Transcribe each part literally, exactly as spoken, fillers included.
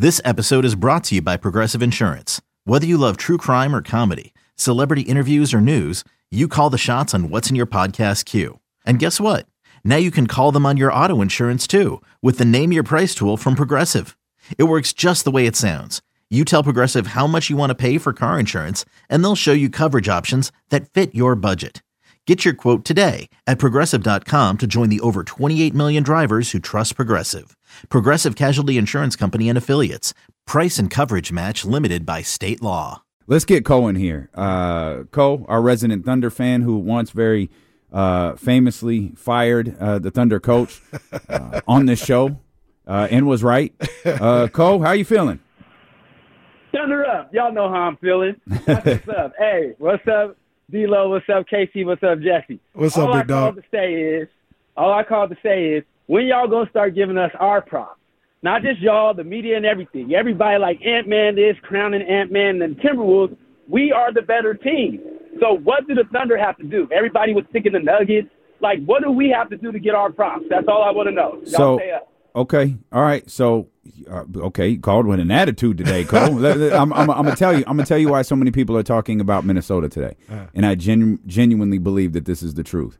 This episode is brought to you by Progressive Insurance. Whether you love true crime or comedy, celebrity interviews or news, you call the shots on what's in your podcast queue. And guess what? Now you can call them on your auto insurance too with the Name Your Price tool from Progressive. It works just the way it sounds. You tell Progressive how much you want to pay for car insurance, and they'll show you coverage options that fit your budget. Get your quote today at Progressive dot com to join the over twenty-eight million drivers who trust Progressive. Progressive Casualty Insurance Company and Affiliates. Price and coverage match limited by state law. Let's get Cole in here. Uh, Cole, our resident Thunder fan who once very uh, famously fired uh, the Thunder coach uh, on this show uh, and was right. Uh, Cole, how you feeling? Thunder up. Y'all know how I'm feeling. That's what's up. Hey, what's up? D-Lo, what's up? K C, what's up? Jesse. What's all up, big I dog? Called to say is, all I called to say is, when y'all going to start giving us our props? Not just y'all, the media and everything. Everybody like Ant-Man this, crowning Ant-Man and Timberwolves. We are the better team. So what do the Thunder have to do? Everybody was picking the Nuggets. Like, what do we have to do to get our props? That's all I want to know. Y'all so, stay up. Okay, all right. So, uh, okay, you called with an attitude today, Cole. I'm, I'm, I'm gonna tell you. I'm gonna tell you why so many people are talking about Minnesota today, uh, and I genu- genuinely believe that this is the truth.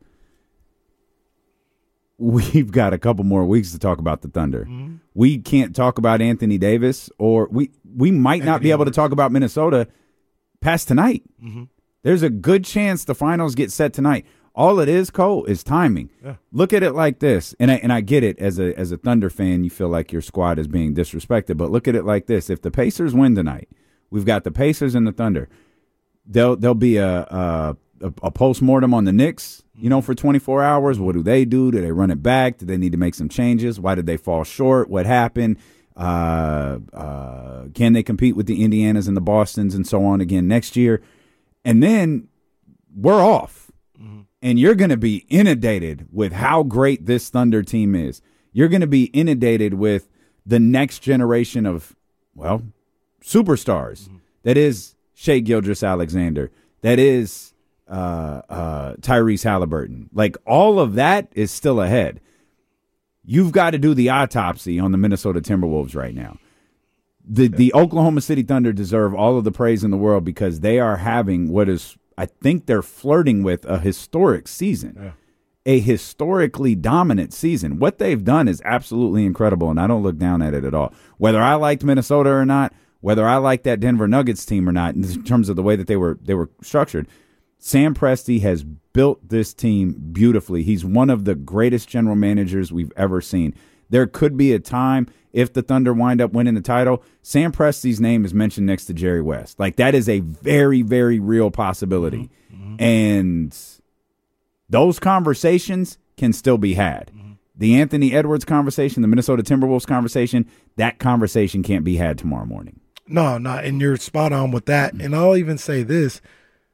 We've got a couple more weeks to talk about the Thunder. Mm-hmm. We can't talk about Anthony Davis, or we we might Anthony not be able to talk about Minnesota past tonight. Mm-hmm. There's a good chance the finals get set tonight. All it is, Cole, is timing. Yeah. Look at it like this, and I, and I get it. As a as a Thunder fan, you feel like your squad is being disrespected, but look at it like this. If the Pacers win tonight, we've got the Pacers and the Thunder. There'll, there'll be a, a, a postmortem on the Knicks, you know, for twenty-four hours. What do they do? Do they run it back? Do they need to make some changes? Why did they fall short? What happened? Uh, uh, can they compete with the Indianas and the Bostons and so on again next year? And then we're off. And you're going to be inundated with how great this Thunder team is. You're going to be inundated with the next generation of, well, superstars. Mm-hmm. That is Shai Gilgeous-Alexander. That is uh, uh, Tyrese Halliburton. Like, all of that is still ahead. You've got to do the autopsy on the Minnesota Timberwolves right now. The, the Oklahoma City Thunder deserve all of the praise in the world because they are having what is – I think they're flirting with a historic season, yeah. a historically dominant season. What they've done is absolutely incredible, and I don't look down at it at all. Whether I liked Minnesota or not, whether I liked that Denver Nuggets team or not, in terms of the way that they were they were structured, Sam Presti has built this team beautifully. He's one of the greatest general managers we've ever seen. There could be a time if the Thunder wind up winning the title, Sam Presti's name is mentioned next to Jerry West. Like, that is a very, very real possibility. Mm-hmm. And those conversations can still be had. Mm-hmm. The Anthony Edwards conversation, the Minnesota Timberwolves conversation, that conversation can't be had tomorrow morning. No, no, and you're spot on with that. Mm-hmm. And I'll even say this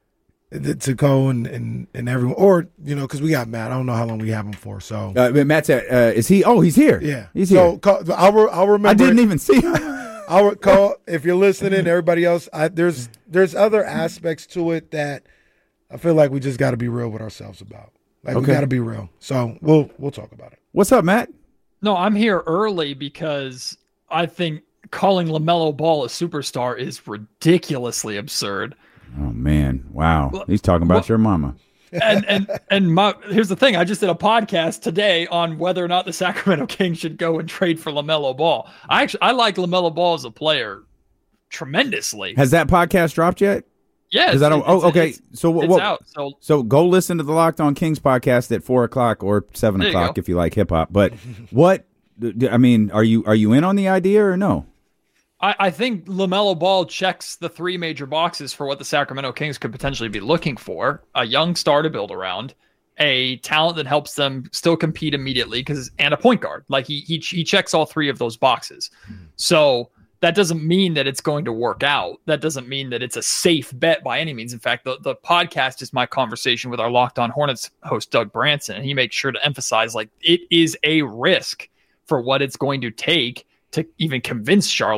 to Cole and, and, and everyone, or, you know, because we got Matt. I don't know how long we have him for. So uh, Matt's at, uh, is he? Oh, he's here. Yeah, he's so, here. Cole, I'll, I'll remember. I didn't even see him. I'll call if you're listening. Everybody else, I, there's there's other aspects to it that I feel like we just got to be real with ourselves about. Like, okay. We got to be real. So we'll we'll talk about it. What's up, Matt? No, I'm here early because I think calling LaMelo Ball a superstar is ridiculously absurd. Oh, man. Wow. He's talking about well, your mama. and and and my here's the thing. I just did a podcast today on whether or not the Sacramento Kings should go and trade for LaMelo Ball. I actually I like LaMelo Ball as a player tremendously. Has that podcast dropped yet? Yes. I don't, oh, okay. It's, so, it's what, out. So, so go listen to the Locked On Kings podcast at four o'clock or seven o'clock if you like hip hop. But what I mean, are you are you in on the idea or no? I, I think LaMelo Ball checks the three major boxes for what the Sacramento Kings could potentially be looking for: a young star to build around, a talent that helps them still compete immediately, because and a point guard. Like he he he checks all three of those boxes. Mm-hmm. So that doesn't mean that it's going to work out. That doesn't mean that it's a safe bet by any means. In fact, the, the podcast is my conversation with our Locked On Hornets host, Doug Branson, and he makes sure to emphasize, like, it is a risk for what it's going to take to even convince Charlotte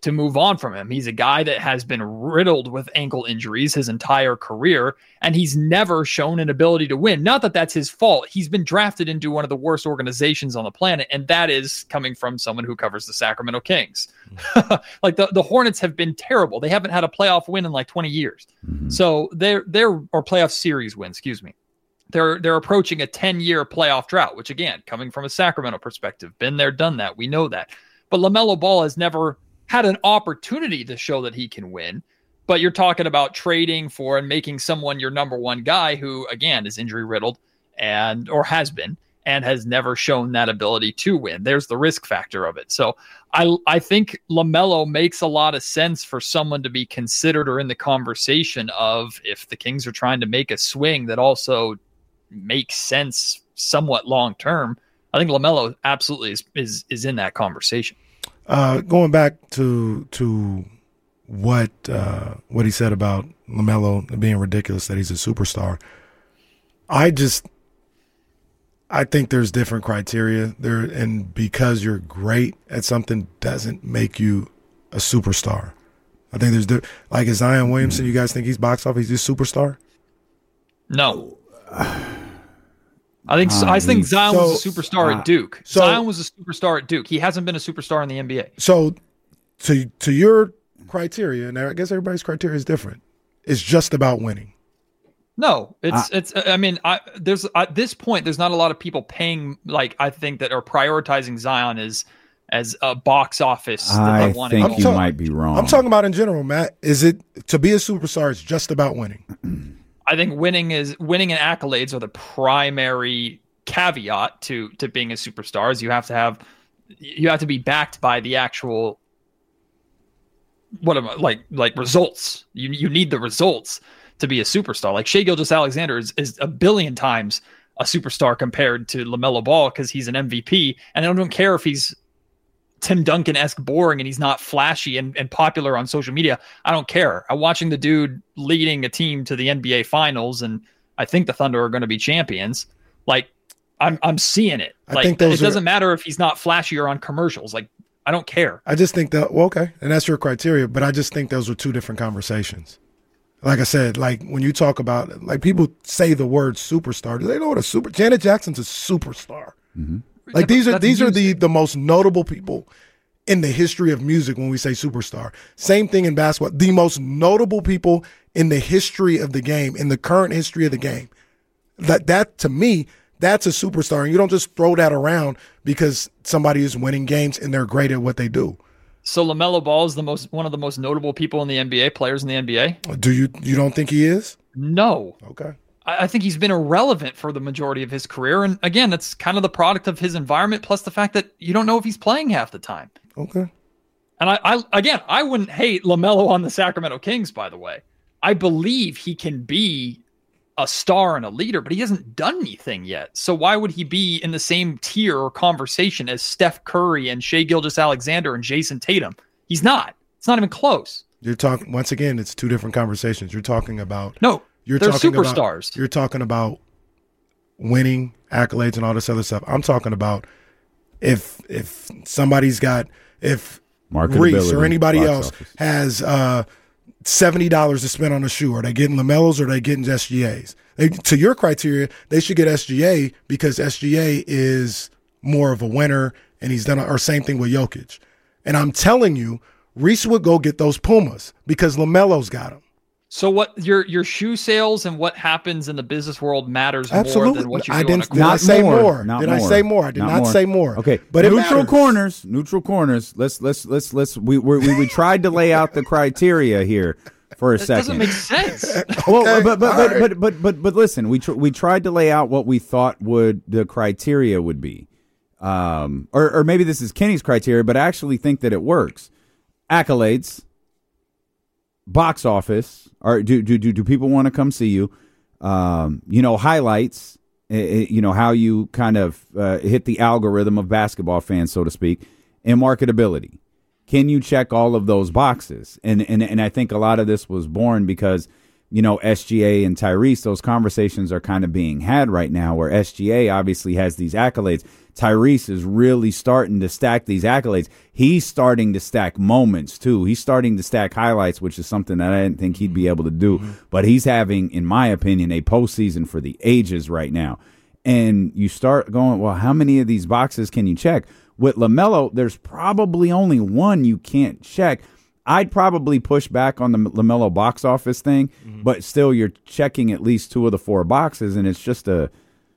to move on from him. He's a guy that has been riddled with ankle injuries his entire career, and he's never shown an ability to win. Not that that's his fault. He's been drafted into one of the worst organizations on the planet, and that is coming from someone who covers the Sacramento Kings. Mm-hmm. Like the, the Hornets have been terrible. They haven't had a playoff win in like twenty years. Mm-hmm. So they're, they're, or playoff series win, excuse me. They're they're approaching a ten-year playoff drought, which, again, coming from a Sacramento perspective, been there, done that. We know that. But LaMelo Ball has never had an opportunity to show that he can win. But you're talking about trading for and making someone your number one guy who, again, is injury-riddled and or has been and has never shown that ability to win. There's the risk factor of it. So I I think LaMelo makes a lot of sense for someone to be considered or in the conversation of if the Kings are trying to make a swing that also makes sense somewhat long term. I think LaMelo absolutely is is, is in that conversation. Uh, going back to to what uh, what he said about LaMelo being ridiculous, that he's a superstar. I just I think there's different criteria there, and because you're great at something doesn't make you a superstar. I think there's di- like is Zion Williamson. You guys think he's box office? He's a superstar? No. I think uh, I think Zion so, was a superstar uh, at Duke. So, Zion was a superstar at Duke. He hasn't been a superstar in the N B A. So, to to your criteria, and I guess everybody's criteria is different. It's just about winning. No, it's uh, it's. I mean, I, there's at this point, there's not a lot of people paying like I think that are prioritizing Zion as as a box office. That I they want think to you ta- might be wrong. I'm talking about in general, Matt. Is it to be a superstar? It's just about winning. I think winning is winning and accolades are the primary caveat to to being a superstar. Is you have to have you have to be backed by the actual what am I, like like results. You you need the results to be a superstar. Like Shai Gilgeous-Alexander is is a billion times a superstar compared to LaMelo Ball because he's an M V P, and I don't care if he's Tim Duncan-esque boring and he's not flashy and, and popular on social media. I don't care. I'm watching the dude leading a team to the N B A finals, and I think the Thunder are going to be champions. Like I'm, I'm seeing it. I like think those it doesn't are, matter if he's not flashy or on commercials. Like I don't care. I just think that, well, okay. And that's your criteria, but I just think those were two different conversations. Like I said, like when you talk about, like people say the word superstar, do they know what a super, Janet Jackson's a superstar. Mm-hmm. Like these are these are the, the most notable people in the history of music when we say superstar. Same thing in basketball. The most notable people in the history of the game, in the current history of the game. That that to me, that's a superstar. And you don't just throw that around because somebody is winning games and they're great at what they do. So LaMelo Ball is the most one of the most notable people in the N B A, players in the N B A. Do you you don't think he is? No. Okay. I think he's been irrelevant for the majority of his career. And again, that's kind of the product of his environment, plus the fact that you don't know if he's playing half the time. Okay. And I, I again, I wouldn't hate LaMelo on the Sacramento Kings, by the way. I believe he can be a star and a leader, but he hasn't done anything yet. So why would he be in the same tier or conversation as Steph Curry and Shai Gilgeous-Alexander and Jason Tatum? He's not. It's not even close. You're talking, once again, it's two different conversations. You're talking about... No. You're They're talking superstars. About, you're talking about winning, accolades, and all this other stuff. I'm talking about if if somebody's got if Reese or anybody else office. has uh, seventy dollars to spend on a shoe, are they getting LaMelos or are they getting S G As? They, to your criteria, they should get S G A because S G A is more of a winner, and he's done. Or same thing with Jokic. And I'm telling you, Reese would go get those Pumas because LaMelo's got them. So what your your shoe sales and what happens in the business world matters Absolutely. more than what you do I didn't, on a did I say more? more? Not did more. I say more? I did not, not more. say more. Okay, but neutral corners, neutral corners. Let's let's let's let's we we we tried to lay out the criteria here for a that second. Doesn't make sense. okay, well, but but but, right. but but but but listen, we tr- we tried to lay out what we thought would the criteria would be, um, or or maybe this is Kenny's criteria, but I actually think that it works. Accolades. Box office, or do do do, do people want to come see you? Um, you know, highlights. It, you know how you kind of uh, hit the algorithm of basketball fans, so to speak, and marketability. Can you check all of those boxes? And and and I think a lot of this was born because you know, S G A and Tyrese, those conversations are kind of being had right now, where S G A obviously has these accolades. Tyrese is really starting to stack these accolades. He's starting to stack moments, too. He's starting to stack highlights, which is something that I didn't think he'd be able to do. Mm-hmm. But he's having, in my opinion, a postseason for the ages right now. And you start going, well, how many of these boxes can you check? With LaMelo, there's probably only one you can't check. I'd probably push back on the LaMelo box office thing, mm-hmm. but still you're checking at least two of the four boxes, and it's just a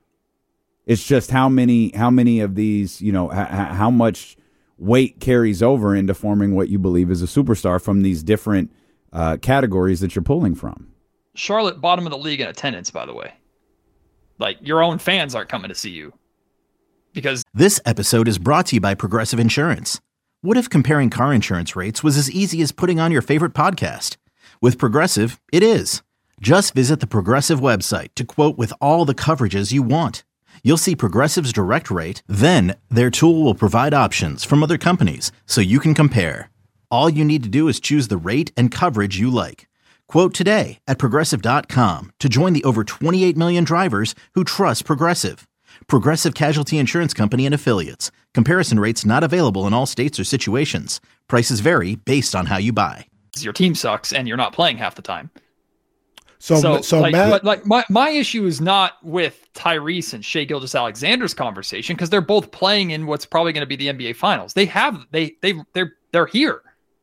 it's just how many how many of these, you know, h- how much weight carries over into forming what you believe is a superstar from these different uh, categories that you're pulling from. Charlotte, bottom of the league in attendance, by the way. Like, your own fans aren't coming to see you. Because this episode is brought to you by Progressive Insurance. What if comparing car insurance rates was as easy as putting on your favorite podcast? With Progressive, it is. Just visit the Progressive website to quote with all the coverages you want. You'll see Progressive's direct rate, then their tool will provide options from other companies so you can compare. All you need to do is choose the rate and coverage you like. Quote today at Progressive dot com to join the over twenty-eight million drivers who trust Progressive. Progressive Casualty Insurance Company and Affiliates. Comparison rates not available in all states or situations. Prices vary based on how you buy. Your team sucks and you're not playing half the time. So, so, so like, Matt, but like my, my issue is not with Tyrese and Shai Gilgeous-Alexander's conversation, because they're both playing in what's probably going to be the N B A Finals. They have they they they're they're here.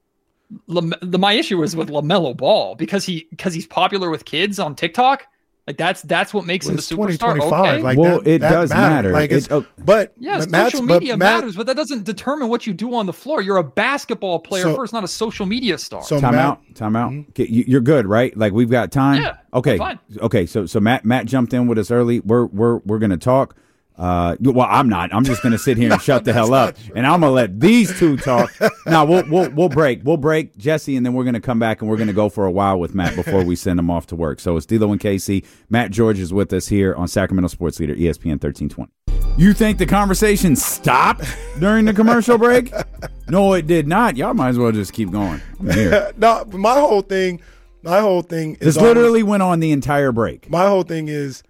Lam- the, my issue is with LaMelo Ball because he because he's popular with kids on TikTok. Like that's that's what makes well, him a it's superstar. Okay. Like well, that, it that does matter. Like it's, it, oh, but yeah, but social Matt's, media but Matt, matters, but that doesn't determine what you do on the floor. You're a basketball player so, first, not a social media star. So time Matt, out, time out. Mm-hmm. Okay, you, you're good, right? Like we've got time. Yeah. Okay. Fine. Okay. So so Matt Matt jumped in with us early. We're we're we're gonna talk. Uh, well, I'm not. I'm just gonna sit here and no, shut the hell up, and I'm gonna let these two talk. Now we'll we'll we'll break. We'll break, Jesse, and then we're gonna come back and we're gonna go for a while with Matt before we send him off to work. So it's D'Lo and K C. Matt George is with us here on Sacramento Sports Leader, E S P N thirteen twenty. You think the conversation stopped during the commercial break? No, it did not. Y'all might as well just keep going. I'm here. No, my whole thing, my whole thing is this literally always, went on the entire break. My whole thing is,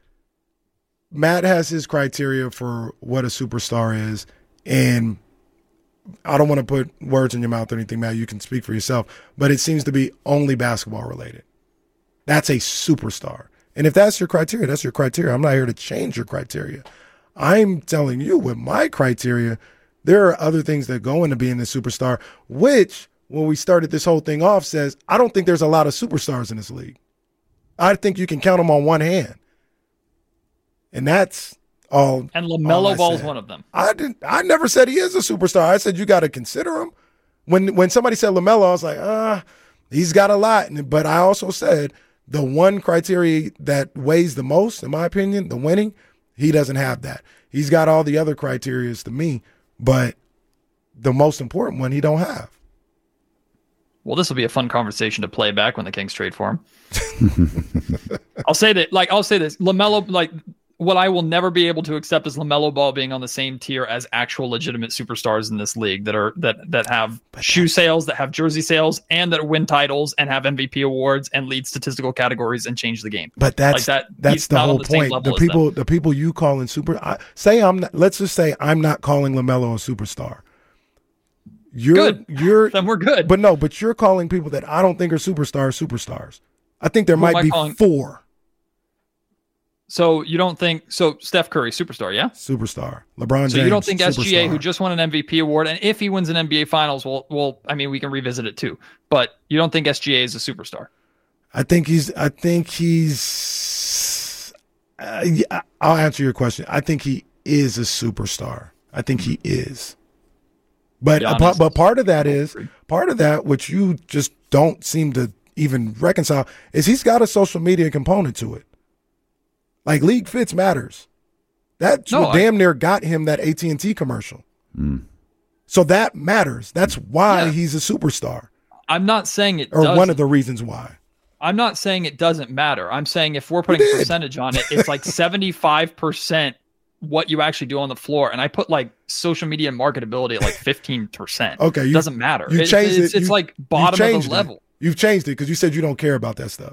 Matt has his criteria for what a superstar is, and I don't want to put words in your mouth or anything, Matt. You can speak for yourself, but it seems to be only basketball related. That's a superstar. And if that's your criteria, that's your criteria. I'm not here to change your criteria. I'm telling you, with my criteria, there are other things that go into being a superstar, which, when we started this whole thing off, says, I don't think there's a lot of superstars in this league. I think you can count them on one hand. And that's all. And LaMelo Ball is one of them. I didn't. I never said he is a superstar. I said you got to consider him. When when somebody said LaMelo, I was like, ah, he's got a lot. But I also said the one criteria that weighs the most, in my opinion, the winning, he doesn't have that. He's got all the other criterias to me, but the most important one he don't have. Well, this will be a fun conversation to play back when the Kings trade for him. I'll say that, like, I'll say this, LaMelo, like. What I will never be able to accept is LaMelo Ball being on the same tier as actual legitimate superstars in this league that are that that have shoe sales, that have jersey sales, and that win titles and have M V P awards and lead statistical categories and change the game. But that's like that, that's the whole the point. The people, the people you calling super, I, say I'm not. Let's just say I'm not calling LaMelo a superstar. You're good. You're then we're good. But no, but you're calling people that I don't think are superstars superstars. I think there Who might be calling? four. So you don't think so? Steph Curry, superstar, yeah, superstar. LeBron James. So you don't think superstar. S G A, who just won an M V P award, and if he wins an N B A Finals, well, well, I mean, we can revisit it too. But you don't think S G A is a superstar? I think he's. I think he's. Uh, yeah, I'll answer your question. I think he is a superstar. I think he is. But uh, but part of that is part of that, which you just don't seem to even reconcile, is he's got a social media component to it. Like, league fits matters. That's no, what I, damn near got him that A T and T commercial. Mm. So that matters. That's why yeah. he's a superstar. I'm not saying it Or doesn't. one of the reasons why. I'm not saying it doesn't matter. I'm saying if we're putting a percentage on it, it's like seventy-five percent what you actually do on the floor. And I put like social media and marketability at like fifteen percent. Okay. You, it doesn't matter. You it, changed it's, it. It's you, like bottom of the level. It. You've changed it because you said you don't care about that stuff.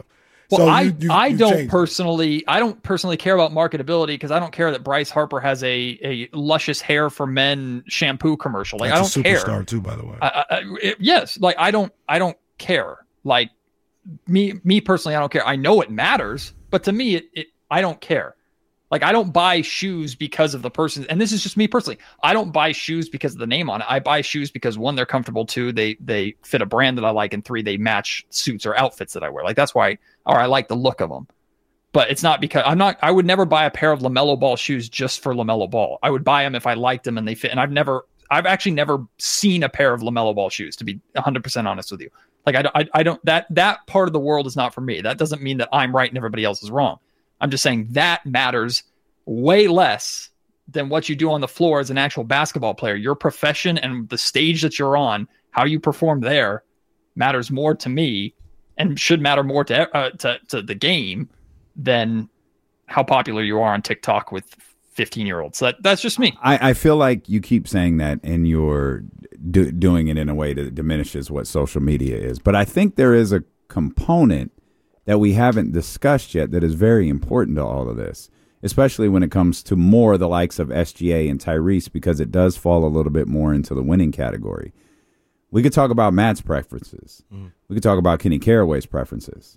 Well, So I you- you- I you don't changed it. personally I don't personally care about marketability because I don't care that Bryce Harper has a a luscious hair for men shampoo commercial. Like That's I a don't superstar care. too, by the way. I, I, it, yes, like I don't I don't care. Like me me personally, I don't care. I know it matters, but to me, it, it I don't care. Like I don't buy shoes because of the person, and this is just me personally. I don't buy shoes because of the name on it. I buy shoes because one, they're comfortable. Two, they they fit a brand that I like, and three, they match suits or outfits that I wear. Like that's why, or I like the look of them. But it's not because I'm not. I would never buy a pair of LaMelo Ball shoes just for LaMelo Ball. I would buy them if I liked them and they fit. And I've never, I've actually never seen a pair of LaMelo Ball shoes. To be one hundred percent honest with you, like I, I, I don't that that part of the world is not for me. That doesn't mean that I'm right and everybody else is wrong. I'm just saying that matters way less than what you do on the floor as an actual basketball player. Your profession and the stage that you're on, how you perform there, matters more to me, and should matter more to uh, to, to the game than how popular you are on TikTok with fifteen year olds. So that, that's just me. I, I feel like you keep saying that and you're do, doing it in a way that diminishes what social media is. But I think there is a component that we haven't discussed yet that is very important to all of this, especially when it comes to more the likes of S G A and Tyrese, because it does fall a little bit more into the winning category. We could talk about Matt's preferences. Mm. We could talk about Kenny Caraway's preferences.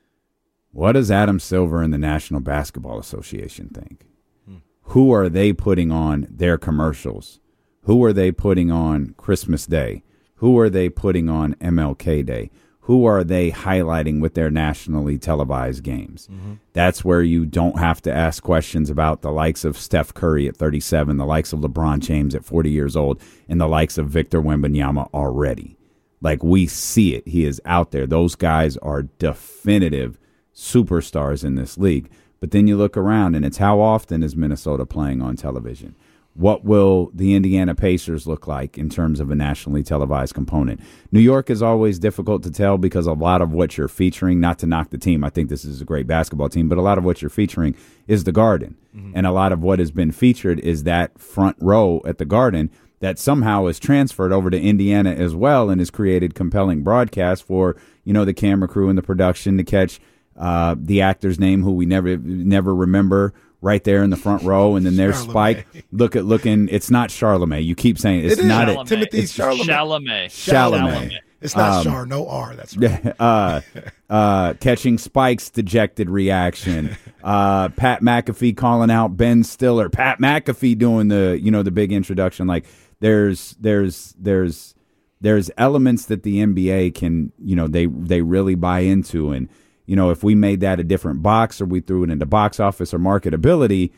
What does Adam Silver and the National Basketball Association think? Mm. Who are they putting on their commercials? Who are they putting on Christmas Day? Who are they putting on M L K Day? Who are they highlighting with their nationally televised games? Mm-hmm. That's where you don't have to ask questions about the likes of Steph Curry at thirty-seven, the likes of LeBron James at forty years old, and the likes of Victor Wembanyama already. Like, we see it. He is out there. Those guys are definitive superstars in this league. But then you look around, and it's how often is Minnesota playing on television? What will the Indiana Pacers look like in terms of a nationally televised component? New York is always difficult to tell because a lot of what you're featuring, not to knock the team, I think this is a great basketball team, but a lot of what you're featuring is the Garden. Mm-hmm. And a lot of what has been featured is that front row at the Garden that somehow is transferred over to Indiana as well and has created compelling broadcasts for, you know, the camera crew and the production to catch uh, the actor's name who we never never remember right there in the front row, and then there's Spike. Look at looking. It's not Charlemagne. You keep saying it's it not Chalamet. it. Timothy It's Chalamet. Chalamet. Chalamet. It's not Um, Char, no R. That's right. uh, uh, catching Spike's dejected reaction. Uh, Pat McAfee calling out Ben Stiller. Pat McAfee doing the you know the big introduction. Like there's there's there's there's elements that the N B A can you know they they really buy into. And you know, if we made that a different box or we threw it into box office or marketability,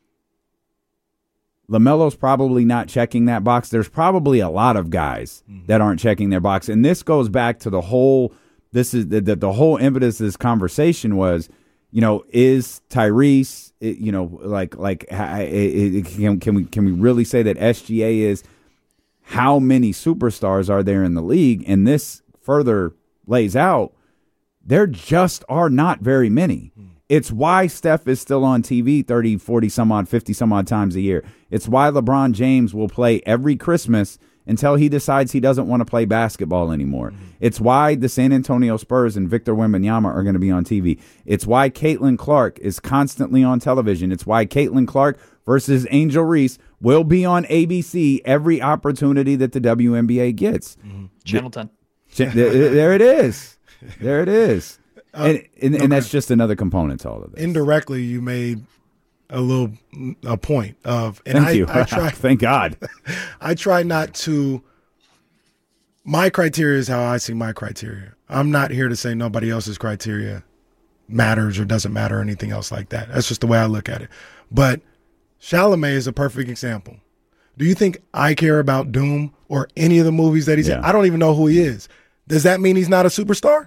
LaMelo's probably not checking that box. There's probably a lot of guys mm-hmm. that aren't checking their box. And this goes back to the whole, this is the, the, the whole impetus of this conversation was, you know, is Tyrese, it, you know, like, like it, it, can, can we, can we really say that S G A is, how many superstars are there in the league? And this further lays out, there just are not very many. It's why Steph is still on T V thirty, forty, some odd, fifty, some odd times a year. It's why LeBron James will play every Christmas until he decides he doesn't want to play basketball anymore. Mm-hmm. It's why the San Antonio Spurs and Victor Wembanyama are going to be on T V. It's why Caitlin Clark is constantly on television. It's why Caitlin Clark versus Angel Reese will be on A B C every opportunity that the W N B A gets. Mm-hmm. Channel ten. There it is. There it is. Uh, and and, okay. and that's just another component to all of this. Indirectly, you made a little a point of, and Thank I, you. I try, Thank God. I try not to. My criteria is how I see my criteria. I'm not here to say nobody else's criteria matters or doesn't matter or anything else like that. That's just the way I look at it. But Chalamet is a perfect example. Do you think I care about Doom or any of the movies that he's yeah. in? I don't even know who he is. Does that mean he's not a superstar?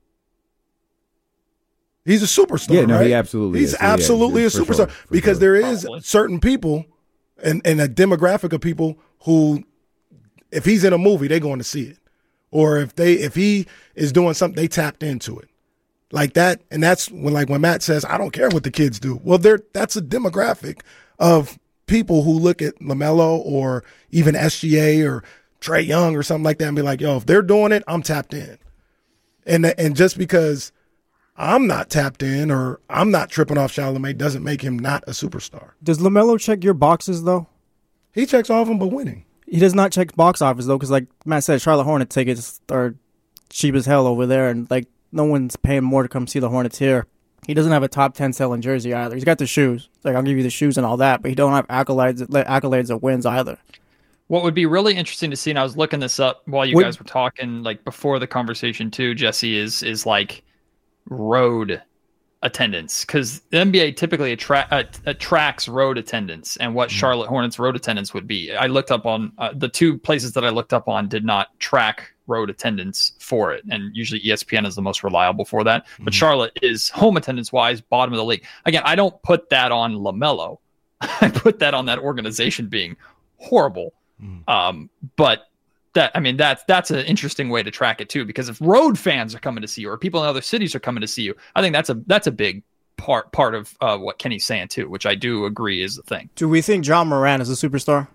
He's a superstar. Yeah, no, right? he absolutely He's is. absolutely yeah, a superstar sure, because sure. there is Probably. certain people and, and a demographic of people who, if he's in a movie, they're going to see it. Or if they if he is doing something, they tapped into it. Like that. And that's when like when Matt says, I don't care what the kids do. Well, there that's a demographic of people who look at LaMelo or even S G A or Trae Young or something like that and be like, yo, if they're doing it, I'm tapped in. And and just because I'm not tapped in or I'm not tripping off Chalamet doesn't make him not a superstar. Does LaMelo check your boxes, though? He checks all of them, but winning. He does not check box office, though, because like Matt said, Charlotte Hornets tickets are cheap as hell over there, and like no one's paying more to come see the Hornets here. He doesn't have a top ten selling jersey either. He's got the shoes. Like, I'll give you the shoes and all that, but he don't have accolades, accolades of wins either. What would be really interesting to see, and I was looking this up while you Would- guys were talking, like before the conversation too, Jesse, is is like road attendance, because the N B A typically attra- uh, attracts road attendance, and what Charlotte Hornets road attendance would be. I looked up on uh, the two places that I looked up on did not track road attendance for it, and usually E S P N is the most reliable for that. But Mhm. Charlotte is home attendance wise bottom of the league. Again, I don't put that on LaMelo. I put that on that organization being horrible. Mhm. Um, but that, I mean, that's that's an interesting way to track it too, because if road fans are coming to see you or people in other cities are coming to see you, I think that's a that's a big part part of uh, what Kenny's saying too, which I do agree is the thing. Do we think John Moran is a superstar?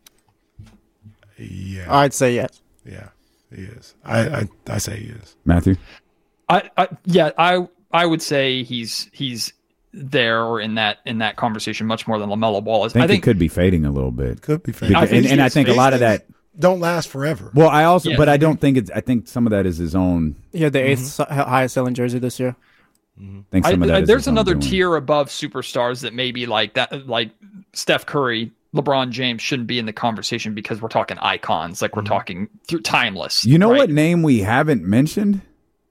Yeah. I'd say yes. Yeah, he is. I, I, I say he is. Matthew? I, I yeah, I I would say he's he's there or in that in that conversation much more than LaMelo Ball is. I think, I think it could be fading a little bit. Could be fair. Because- I think and, and I he's think a lot of that. Don't last forever. Well, I also, Yeah. but I don't think it's. I think some of that is his own. He had the eighth s- highest selling jersey this year. I think I, some of that I- is there's his own another doing. tier above superstars that maybe like that, like Steph Curry, LeBron James shouldn't be in the conversation because we're talking icons, like we're talking th- timeless. You know right? what name we haven't mentioned?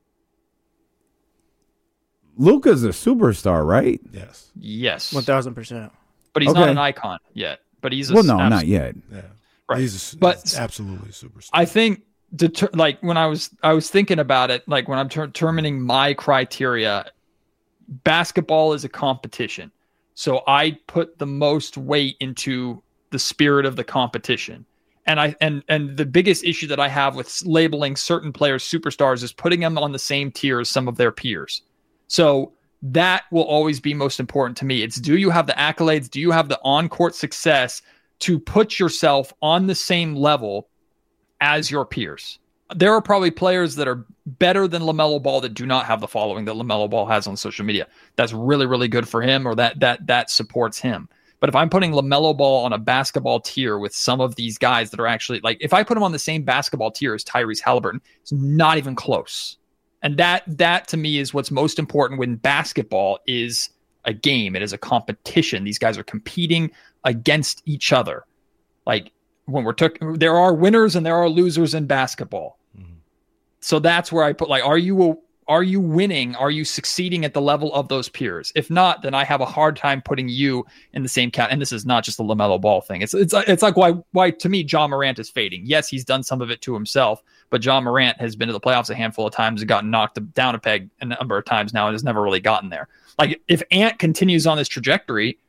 Luka's a superstar, right? Yes. Yes, One thousand percent. but he's not Okay. an icon yet. But he's a Well, no, abs- not yet. Yeah. Right. He's, a, But- he's absolutely a superstar. I think deter- like when I was I was thinking about it, like when I'm ter- determining my criteria, basketball is a competition, so I put the most weight into the spirit of the competition. And I and and the biggest issue that I have with labeling certain players superstars is putting them on the same tier as some of their peers. So that will always be most important to me. It's, do you have the accolades? Do you have the on-court success to put yourself on the same level as your peers? There are probably players that are better than LaMelo Ball that do not have the following that LaMelo Ball has on social media. That's really, really good for him, or that that that supports him. But if I'm putting LaMelo Ball on a basketball tier with some of these guys that are actually, like, if I put him on the same basketball tier as Tyrese Halliburton, it's not even close. And that that to me is what's most important when basketball is a game. It is a competition. These guys are competing against each other. Like when we're took, there are winners and there are losers in basketball. Mm-hmm. So that's where I put, like, are you are you winning? Are you succeeding at the level of those peers? If not, then I have a hard time putting you in the same cat. And this is not just the LaMelo Ball thing. It's it's it's like why why to me John Morant is fading. Yes, he's done some of it to himself, but John Morant has been to the playoffs a handful of times and gotten knocked down a peg a number of times now and has never really gotten there. Like if Ant continues on this trajectory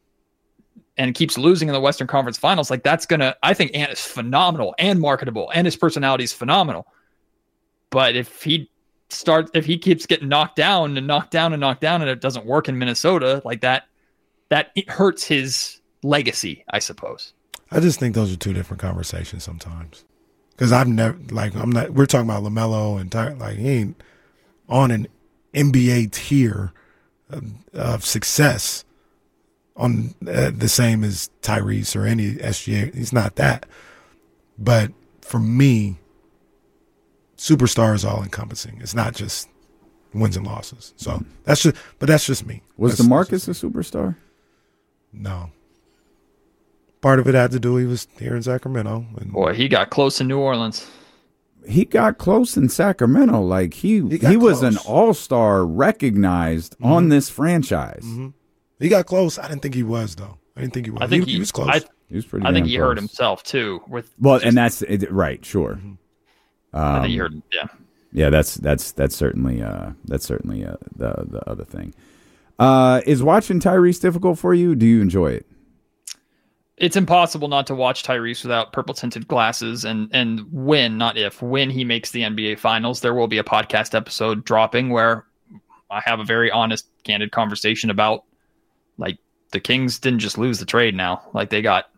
and keeps losing in the Western Conference Finals, like that's gonna. I think Ant is phenomenal and marketable, and his personality is phenomenal. But if he starts, if he keeps getting knocked down and knocked down and knocked down, and it doesn't work in Minnesota, like that, that it hurts his legacy, I suppose. I just think those are two different conversations sometimes. Because I've never, like, I'm not, we're talking about LaMelo and Ty, like, he ain't on an N B A tier of, of success on uh, the same as Tyrese or any S G A. He's not that. But for me, superstar is all encompassing. It's not just wins and losses. So that's just, but that's just me. Was That's- DeMarcus a superstar? No. Part of it had to do, he was here in Sacramento. And Boy, he got close in New Orleans. He got close in Sacramento. Like he He he, got was close. an all-star recognized Mm-hmm. on this franchise. Mhm. He got close. I didn't think he was, though. I didn't think he was. I think he, he, he was close. I, He was pretty I think damn he hurt close. himself too. With Well, and that's it, right, sure. Mm-hmm. I think Um, he hurt. Yeah. Yeah, that's that's that's certainly uh, that's certainly uh, the the other thing. Uh, is watching Tyrese difficult for you? Do you enjoy it? It's impossible not to watch Tyrese without purple tinted glasses, and and when, not if, when he makes the N B A Finals, there will be a podcast episode dropping where I have a very honest, candid conversation about, like, the Kings didn't just lose the trade now, like they got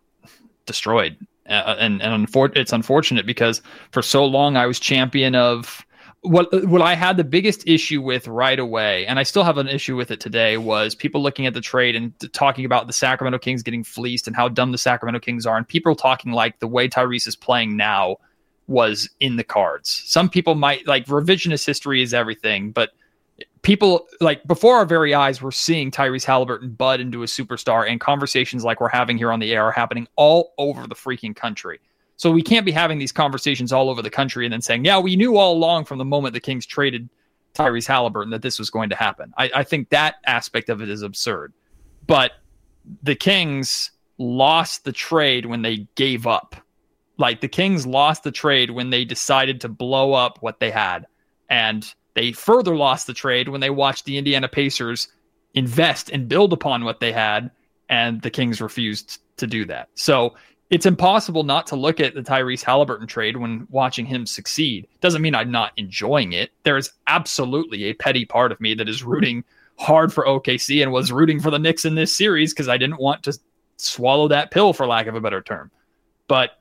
destroyed, uh, and and unfor- it's unfortunate because for so long I was champion of what what I had the biggest issue with right away, and I still have an issue with it today, was people looking at the trade and talking about the Sacramento Kings getting fleeced and how dumb the Sacramento Kings are, and people talking like the way Tyrese is playing now was in the cards. Some people might, like, revisionist history is everything, but people, like, before our very eyes, we're seeing Tyrese Halliburton bud into a superstar, and conversations like we're having here on the air are happening all over the freaking country. So we can't be having these conversations all over the country and then saying, yeah, we knew all along from the moment the Kings traded Tyrese Halliburton that this was going to happen. I, I think that aspect of it is absurd. But the Kings lost the trade when they gave up. Like, the Kings lost the trade when they decided to blow up what they had. And they further lost the trade when they watched the Indiana Pacers invest and build upon what they had, and the Kings refused to do that. So it's impossible not to look at the Tyrese Halliburton trade when watching him succeed. Doesn't mean I'm not enjoying it. There is absolutely a petty part of me that is rooting hard for O K C and was rooting for the Knicks in this series because I didn't want to swallow that pill, for lack of a better term. But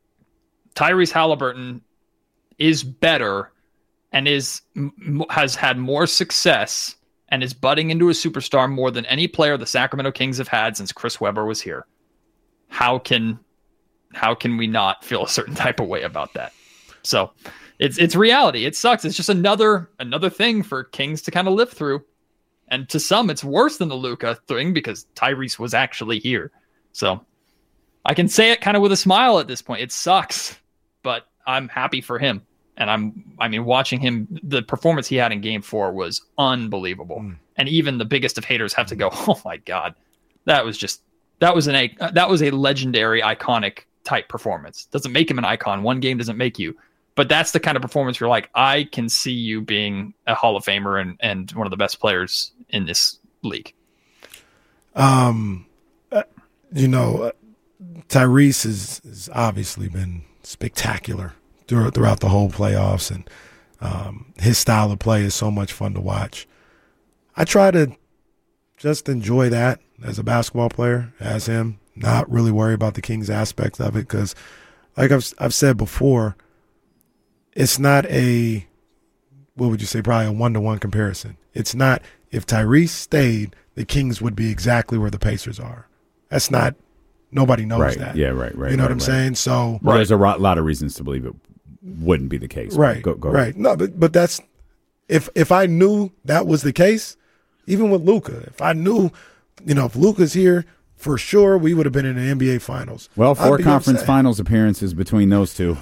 Tyrese Halliburton is better and is has had more success and is budding into a superstar more than any player the Sacramento Kings have had since Chris Webber was here. How can how can we not feel a certain type of way about that? So it's it's reality. It sucks. It's just another another thing for Kings to kind of live through. And to some, it's worse than the Luka thing because Tyrese was actually here. So I can say it kind of with a smile at this point. It sucks, but I'm happy for him. And I'm, I mean, watching him, the performance he had in game four was unbelievable. Mm. And even the biggest of haters have to go, oh my God, that was just, that was an, a, that was a legendary, iconic type performance. Doesn't make him an icon. One game doesn't make you, but that's the kind of performance you're like, I can see you being a Hall of Famer and, and one of the best players in this league. Um, uh, you know, uh, Tyrese has, has obviously been spectacular throughout the whole playoffs, and um, his style of play is so much fun to watch. I try to just enjoy that as a basketball player, as him, not really worry about the Kings aspect of it, because like I've, I've said before, it's not a, what would you say, probably a one-to-one comparison. It's not, if Tyrese stayed, the Kings would be exactly where the Pacers are. That's not, nobody knows right. that. Yeah, right, right. You know right, what I'm right. saying? So well, there's a lot of reasons to believe it wouldn't be the case. Right, go, go. right. No, but but that's if if I knew that was the case, even with Luka, if I knew, you know, if Luka's here, for sure we would have been in the N B A Finals. Well, four conference upset. finals appearances between those two.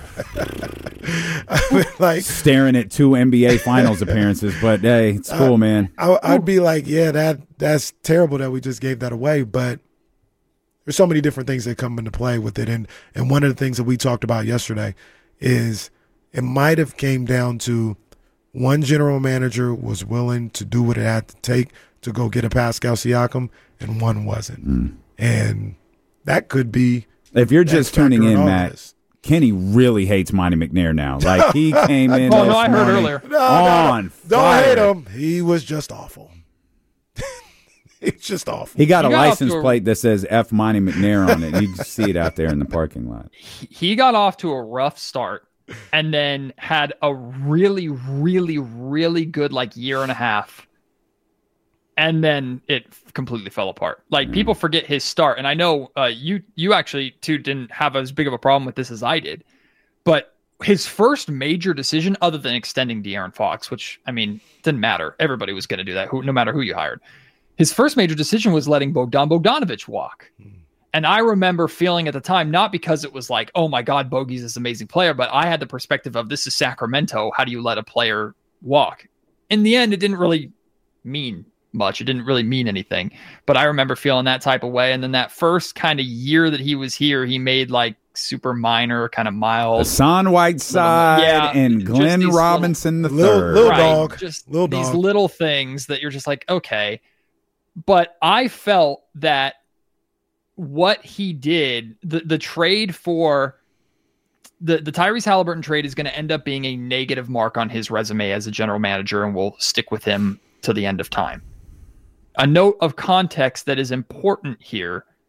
I mean, like staring at two N B A Finals appearances, but hey, it's cool, I, man. I, I'd be like, yeah, that that's terrible that we just gave that away, but there's so many different things that come into play with it, and and one of the things that we talked about yesterday is it might have came down to one general manager was willing to do what it had to take to go get a Pascal Siakam, and one wasn't. Mm. And that could be. If you're just tuning in, Matt, this. Kenny really hates Monty McNair now. Like, he came in. Oh, no, I heard earlier. No, on no, no. Don't hate him. He was just awful. It's just awful. He got he a got license a, plate that says F Monty McNair on it. You can see it out there in the parking lot. He got off to a rough start and then had a really, really, really good like year and a half. And then it completely fell apart. Like, mm. people forget his start. And I know uh, you you actually, too, didn't have as big of a problem with this as I did. But his first major decision, other than extending De'Aaron Fox, which, I mean, didn't matter. Everybody was going to do that, who, no matter who you hired. His first major decision was letting Bogdan Bogdanovic walk. Mm. And I remember feeling at the time, not because it was like, oh my God, Bogey's this amazing player, but I had the perspective of, this is Sacramento. How do you let a player walk? In the end, it didn't really mean much. It didn't really mean anything. But I remember feeling that type of way. And then that first kind of year that he was here, he made like super minor, kind of mild. Hassan Whiteside yeah, and Glenn Robinson little, the third. Little, little right, dog. Just little these dog. little things that you're just like, okay. But I felt that what he did, the, the trade for the, the Tyrese Halliburton trade is going to end up being a negative mark on his resume as a general manager, and will stick with him to the end of time. A note of context that is important here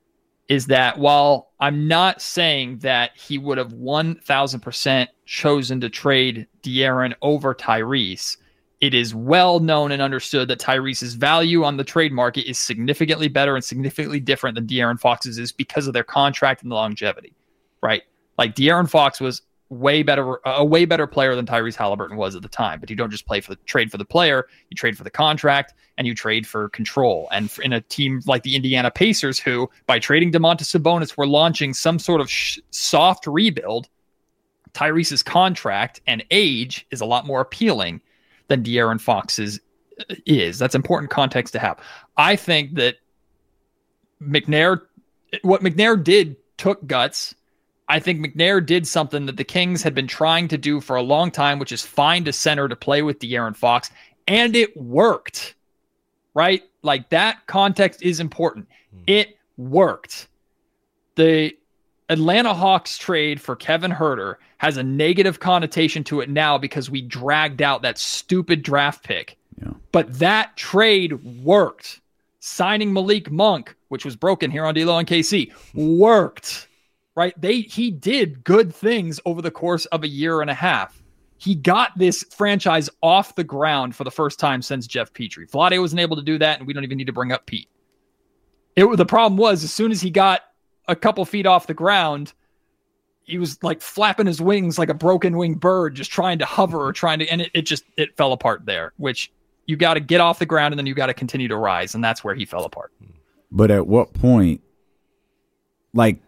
is that while I'm not saying that he would have one thousand percent chosen to trade De'Aaron over Tyrese, it is well known and understood that Tyrese's value on the trade market is significantly better and significantly different than De'Aaron Fox's is because of their contract and the longevity, right? Like De'Aaron Fox was way better, a way better player than Tyrese Halliburton was at the time. But you don't just play for the trade for the player, you trade for the contract and you trade for control. And in a team like the Indiana Pacers, who by trading Domantas Sabonis were launching some sort of sh- soft rebuild, Tyrese's contract and age is a lot more appealing than De'Aaron Fox's is. That's important context to have. I think that McNair, what McNair did took guts. I think McNair did something that the Kings had been trying to do for a long time, which is find a center to play with De'Aaron Fox, and it worked, right? Like that context is important. Hmm. It worked. The Atlanta Hawks trade for Kevin Huerter has a negative connotation to it now because we dragged out that stupid draft pick. Yeah. But that trade worked. Signing Malik Monk, which was broken here on D-Lo and K C, worked. Right? They he did good things over the course of a year and a half. He got this franchise off the ground for the first time since Jeff Petrie. Vlade wasn't able to do that, and we don't even need to bring up Pete. It the problem was as soon as he got a couple feet off the ground, he was like flapping his wings like a broken winged bird, just trying to hover or trying to, and it, it just it fell apart there. Which you got to get off the ground and then you got to continue to rise, and that's where he fell apart. But at what point, like?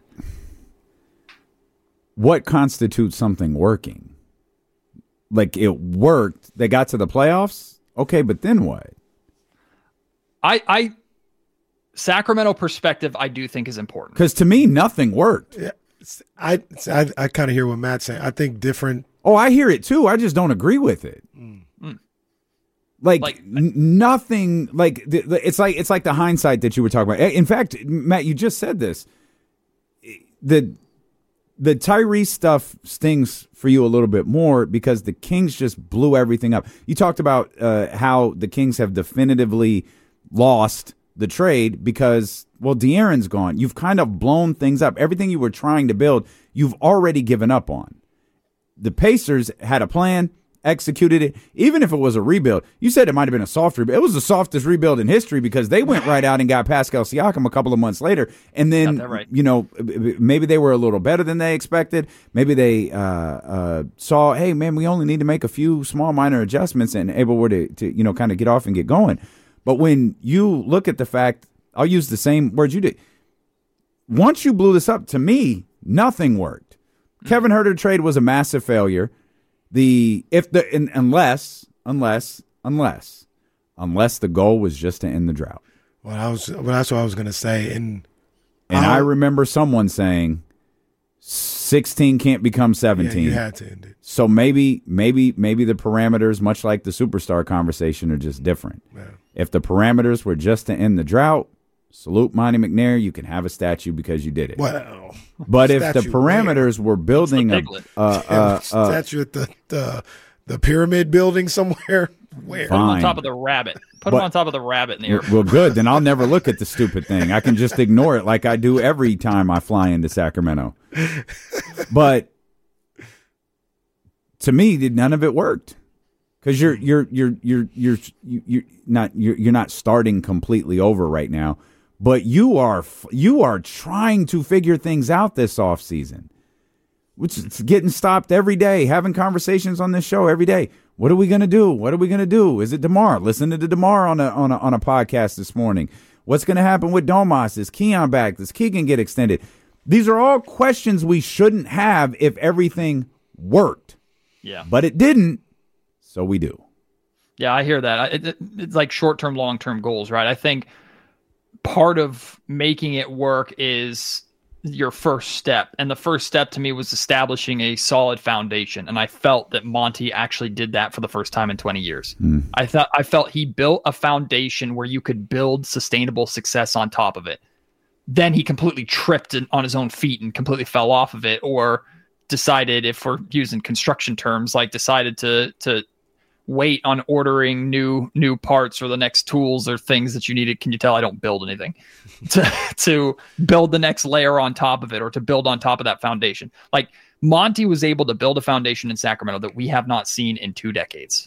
What constitutes something working? Like it worked. They got to the playoffs. Okay, but then what? I, I, Sacramento perspective, I do think is important. Because to me, nothing worked. Yeah, I, I, I kind of hear what Matt's saying. I think different. Oh, I hear it too. I just don't agree with it. Mm. Like, like n- nothing. Like the, the, it's like it's like the hindsight that you were talking about. In fact, Matt, you just said this. The The Tyrese stuff stings for you a little bit more because the Kings just blew everything up. You talked about uh, how the Kings have definitively lost the trade because, well, De'Aaron's gone. You've kind of blown things up. Everything you were trying to build, you've already given up on. The Pacers had a plan, executed it, even if it was a rebuild. You said it might have been a soft rebuild. It was the softest rebuild in history because they went right out and got Pascal Siakam a couple of months later. And then, right. you know, maybe they were a little better than they expected. Maybe they uh, uh, saw, hey, man, we only need to make a few small minor adjustments and able were to, to, you know, kind of get off and get going. But when you look at the fact, I'll use the same words you did. Once you blew this up, to me, nothing worked. Mm-hmm. Kevin Huerter trade was a massive failure. The if the in, unless unless unless unless the goal was just to end the drought. Well, I was well, that's what I was going to say, and and I, I remember someone saying sixteen can't become seventeen. Yeah, you had to end it. So maybe maybe maybe the parameters, much like the superstar conversation, are just different. Yeah. If the parameters were just to end the drought, salute Monty McNair. You can have a statue because you did it. Wow. But if the parameters were building a, a, a, a statue at the, the the pyramid building somewhere, where? Put him on top of the rabbit. Put but, him on top of the rabbit in the air. Well, good. Then I'll never look at the stupid thing. I can just ignore it like I do every time I fly into Sacramento. But to me, none of it worked because you're you're you're you're you're you're not you're you're not starting completely over right now. But you are you are trying to figure things out this offseason. Which is getting stopped every day, having conversations on this show every day. What are we going to do? What are we going to do? Is it DeMar? Listen to DeMar on a, on a on a podcast this morning. What's going to happen with Domas? Is Keon back? Does Keegan get extended? These are all questions we shouldn't have if everything worked. Yeah. But it didn't, so we do. Yeah, I hear that. It, it, it's like short-term, long-term goals, right? I think part of making it work is your first step. And the first step to me was establishing a solid foundation. And I felt that Monty actually did that for the first time in twenty years. Mm. I thought I felt he built a foundation where you could build sustainable success on top of it. Then he completely tripped on his own feet and completely fell off of it, or decided, if we're using construction terms, like decided to to wait on ordering new new parts or the next tools or things that you needed. Can you tell I don't build anything to to build the next layer on top of it or to build on top of that foundation? Like Monty was able to build a foundation in Sacramento that we have not seen in two decades.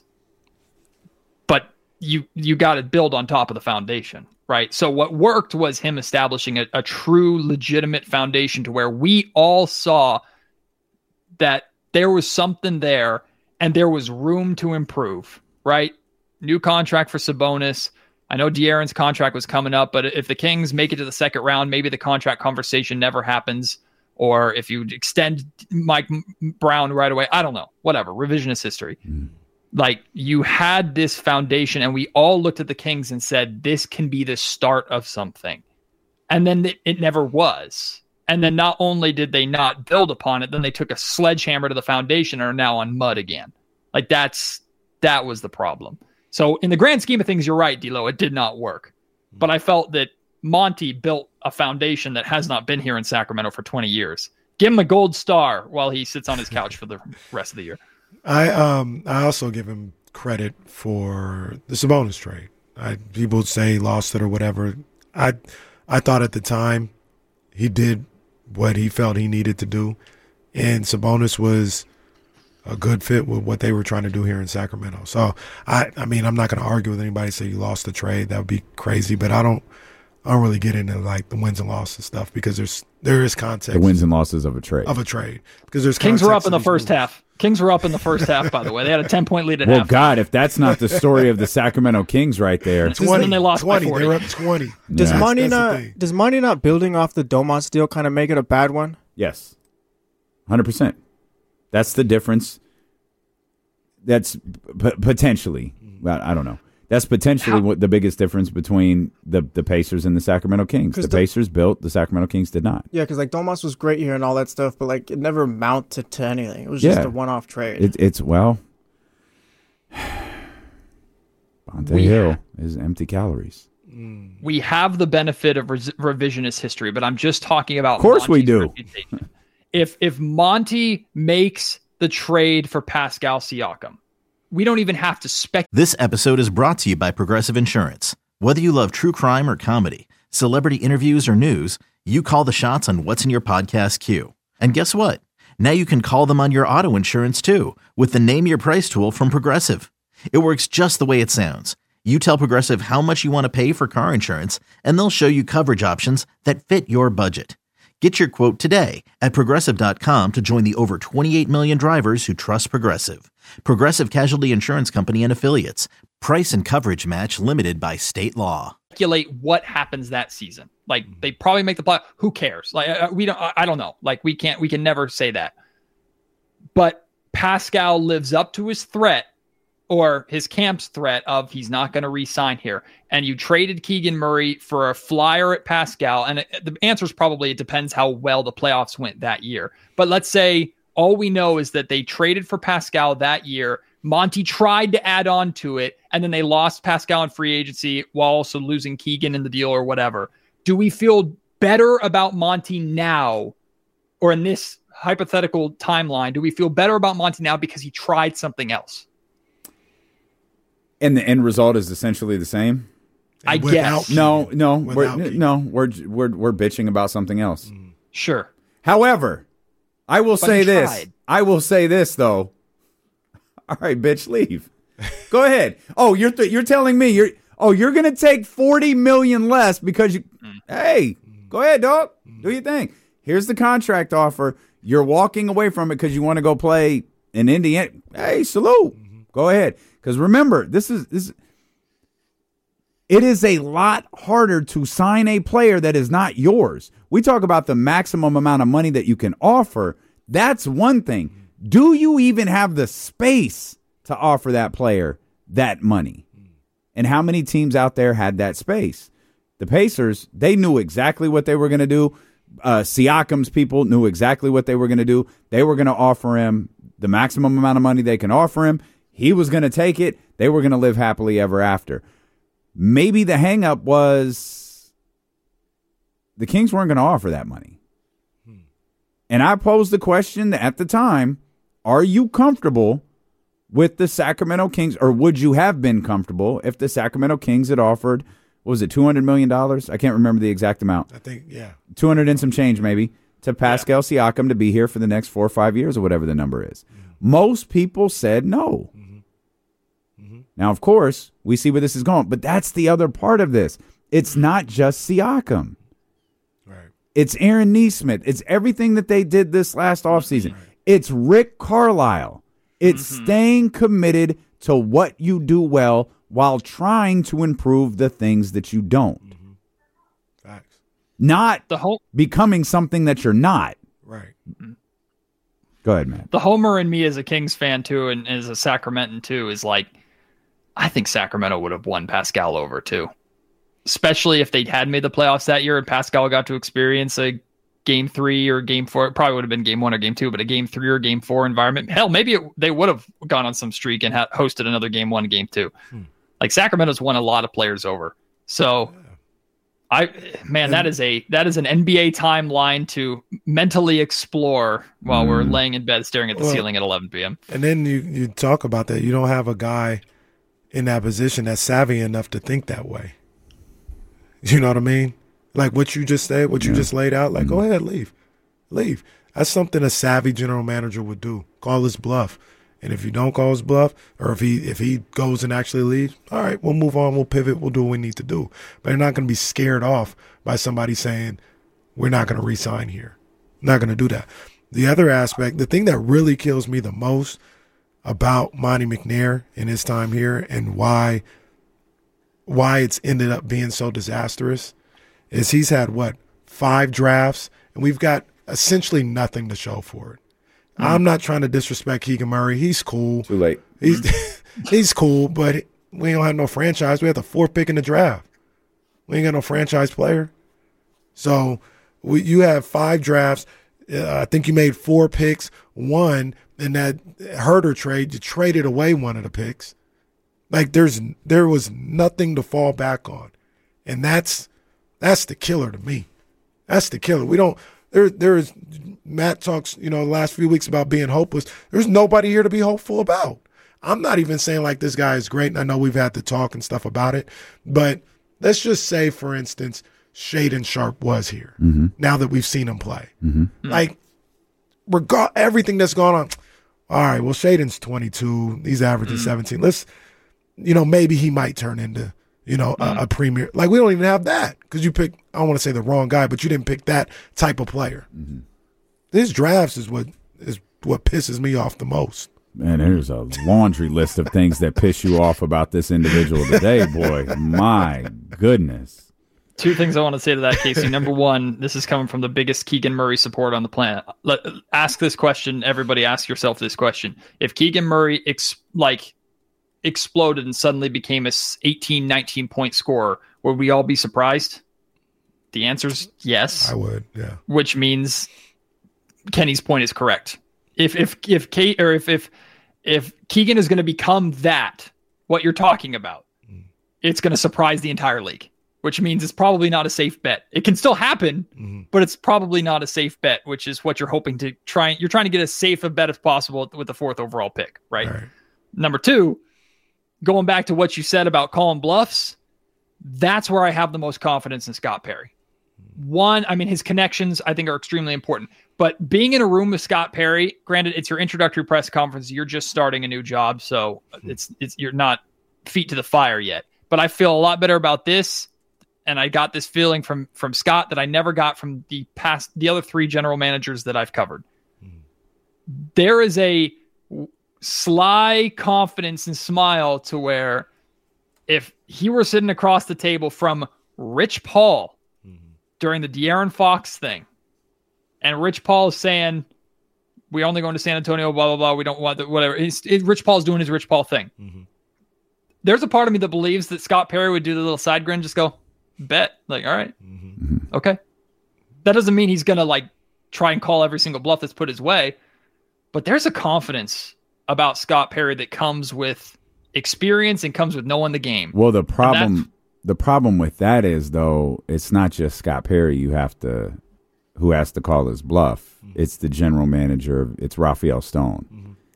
But you you got to build on top of the foundation, right? So what worked was him establishing a, a true legitimate foundation to where we all saw that there was something there and there was room to improve, right? New contract for Sabonis. I know De'Aaron's contract was coming up, but if the Kings make it to the second round, maybe the contract conversation never happens. Or if you extend Mike Brown right away, I don't know, whatever, revisionist history. Mm. Like you had this foundation and we all looked at the Kings and said, this can be the start of something. And then it, it never was. And then not only did they not build upon it, then they took a sledgehammer to the foundation and are now on mud again. Like that's, that was the problem. So in the grand scheme of things, you're right, D'Lo, it did not work. But I felt that Monty built a foundation that has not been here in Sacramento for twenty years. Give him a gold star while he sits on his couch for the rest of the year. I um I also give him credit for the Sabonis trade. I, people say he lost it or whatever. I I thought at the time he did what he felt he needed to do, and Sabonis was a good fit with what they were trying to do here in Sacramento. So I I mean I'm not going to argue with anybody say you lost the trade. That would be crazy, but I don't I don't really get into like the wins and losses stuff because there's there is context. The wins and losses of a trade of a trade because there's Kings were up in the first moves. half. Kings were up in the first half. By the way, they had a ten point lead at well, half. Well, God, if that's not the story of the Sacramento Kings right there, twenty. They lost twenty. By forty. They were up twenty. Does yeah. Monty not does Monty not building off the Domas deal kind of make it a bad one? Yes, hundred percent. That's the difference. That's p- potentially. Well, I don't know. That's potentially what the biggest difference between the, the Pacers and the Sacramento Kings. The, the Pacers built, the Sacramento Kings did not. Yeah, because like Domas was great here and all that stuff, but like it never amounted to anything. It was just yeah. a one-off trade. It, it's well, Bonte Hill is empty calories. We have the benefit of res- revisionist history, but I'm just talking about. Of course, Monty's we do. reputation. if if Monty makes the trade for Pascal Siakam, we don't even have to spec. This episode is brought to you by Progressive Insurance. Whether you love true crime or comedy, celebrity interviews or news, you call the shots on what's in your podcast queue. And guess what? Now you can call them on your auto insurance too with the Name Your Price tool from Progressive. It works just the way it sounds. You tell Progressive how much you want to pay for car insurance, and they'll show you coverage options that fit your budget. Get your quote today at Progressive dot com to join the over twenty-eight million drivers who trust Progressive. Progressive Casualty Insurance Company and Affiliates. Price and coverage match limited by state law. Speculate what happens that season. Like they probably make the play. Who cares? Like we don't. I don't know. Like we can't. We can never say that. But Pascal lives up to his threat, or his camp's threat of he's not going to re-sign here. And you traded Keegan Murray for a flyer at Pascal. And it, the answer is probably it depends how well the playoffs went that year. But let's say all we know is that they traded for Pascal that year. Monty tried to add on to it, and then they lost Pascal in free agency while also losing Keegan in the deal or whatever. Do we feel better about Monty now, or in this hypothetical timeline, do we feel better about Monty now because he tried something else? And the end result is essentially the same. I guess. No, no, we're, no, we're we're we're bitching about something else. Mm. Sure. However, I will but say this. tried. I will say this though. All right, bitch, leave. Go ahead. Oh, you're th- you're telling me you're oh you're gonna take forty million less because you. Mm. Hey, go ahead, dog. Mm. Do your thing. Here's the contract offer. You're walking away from it because you want to go play in Indiana. Hey, salute. Mm-hmm. Go ahead. Because remember, this is this. It is a lot harder to sign a player that is not yours. We talk about the maximum amount of money that you can offer. That's one thing. Do you even have the space to offer that player that money? And how many teams out there had that space? The Pacers, they knew exactly what they were going to do. Uh, Siakam's people knew exactly what they were going to do. They were going to offer him the maximum amount of money they can offer him. He was going to take it. They were going to live happily ever after. Maybe the hang-up was the Kings weren't going to offer that money. Hmm. And I posed the question at the time, are you comfortable with the Sacramento Kings, or would you have been comfortable if the Sacramento Kings had offered, what was it, two hundred million dollars? I can't remember the exact amount. I think, yeah. two hundred and some change maybe, to Pascal yeah. Siakam to be here for the next four or five years or whatever the number is. Mm-hmm. Most people said no. Mm-hmm. Mm-hmm. Now, of course, we see where this is going, but that's the other part of this. It's not just Siakam. Right. It's Aaron Nesmith. It's everything that they did this last offseason. Right. It's Rick Carlisle. It's mm-hmm. staying committed to what you do well while trying to improve the things that you don't. Mm-hmm. Facts. Not the whole- becoming something that you're not. Right. Mm-hmm. Go ahead, man. The homer in me as a Kings fan, too, and as a Sacramentan, too, is like, I think Sacramento would have won Pascal over, too. Especially if they had made the playoffs that year and Pascal got to experience a game three or game four. It probably would have been game one or game two, but a game three or game four environment. Hell, maybe it, they would have gone on some streak and ha- hosted another game one, game two. Hmm. Like Sacramento's won a lot of players over. So yeah. I, man, and, that is a, that is an N B A timeline to mentally explore while mm. we're laying in bed staring at the well, ceiling at eleven p.m. And then you, you talk about that. You don't have a guy in that position that's savvy enough to think that way. You know what I mean? Like what you just said, what yeah. you just laid out, like, mm-hmm. go ahead, leave. Leave. That's something a savvy general manager would do. Call his bluff. And if you don't call his bluff, or if he if he goes and actually leaves, all right, we'll move on, we'll pivot, we'll do what we need to do. But you're not going to be scared off by somebody saying, we're not going to re-sign here. Not going to do that. The other aspect, the thing that really kills me the most about Monty McNair in his time here and why why it's ended up being so disastrous is he's had, what, five drafts, and we've got essentially nothing to show for it. Mm. I'm not trying to disrespect Keegan Murray. He's cool. Too late. He's he's cool, but we don't have no franchise. We have the fourth pick in the draft. We ain't got no franchise player. So we, you have five drafts. Uh, I think you made four picks. One, in that Herder trade, you traded away one of the picks. Like there's there was nothing to fall back on. And that's that's the killer to me. That's the killer. We don't there there's Matt talks, you know, the last few weeks about being hopeless. There's nobody here to be hopeful about. I'm not even saying like this guy is great, and I know we've had to talk and stuff about it, but let's just say, for instance, Shaedon Sharpe was here. Mm-hmm. Now that we've seen him play. Mm-hmm. Like regard everything that's gone on. All right, well, Shaedon's twenty-two. He's averaging mm-hmm. seventeen. Let's You know, maybe he might turn into, you know, mm-hmm. a, a premier. Like, we don't even have that because you picked, I don't want to say the wrong guy, but you didn't pick that type of player. Mm-hmm. These drafts is what is what pisses me off the most. Man, there's a laundry list of things that piss you off about this individual today, boy. My goodness. Two things I want to say to that, Casey. Number one, this is coming from the biggest Keegan Murray supporter on the planet. Let, ask this question. Everybody ask yourself this question. If Keegan Murray, ex, like, exploded and suddenly became a eighteen, nineteen point scorer, would we all be surprised? The answer's yes. I would, yeah. Which means Kenny's point is correct. If if if Kate or if if if Keegan is going to become that, what you're talking about, mm. it's going to surprise the entire league, which means it's probably not a safe bet. It can still happen, mm-hmm. but it's probably not a safe bet, which is what you're hoping to try. You're trying to get as safe a bet as possible with the fourth overall pick, right? right. Number two, going back to what you said about calling bluffs, that's where I have the most confidence in Scott Perry. One, I mean, his connections, I think, are extremely important. But being in a room with Scott Perry, granted, it's your introductory press conference. You're just starting a new job, so it's it's you're not feet to the fire yet. But I feel a lot better about this, and I got this feeling from from Scott that I never got from the past the other three general managers that I've covered. Mm-hmm. There is a sly confidence and smile to where if he were sitting across the table from Rich Paul mm-hmm. during the De'Aaron Fox thing, and Rich Paul is saying, we're only going to San Antonio, blah, blah, blah, we don't want the, whatever. It's, it, Rich Paul's doing his Rich Paul thing. Mm-hmm. There's a part of me that believes that Scott Perry would do the little side grin, just go, bet. Like, all right, mm-hmm. okay. That doesn't mean he's going to like try and call every single bluff that's put his way, but there's a confidence about Scott Perry that comes with experience and comes with knowing the game. Well, the problem the problem with that is, though, it's not just Scott Perry you have to who has to call his bluff. Mm-hmm. It's the general manager. It's Rafael Stone. Mm-hmm.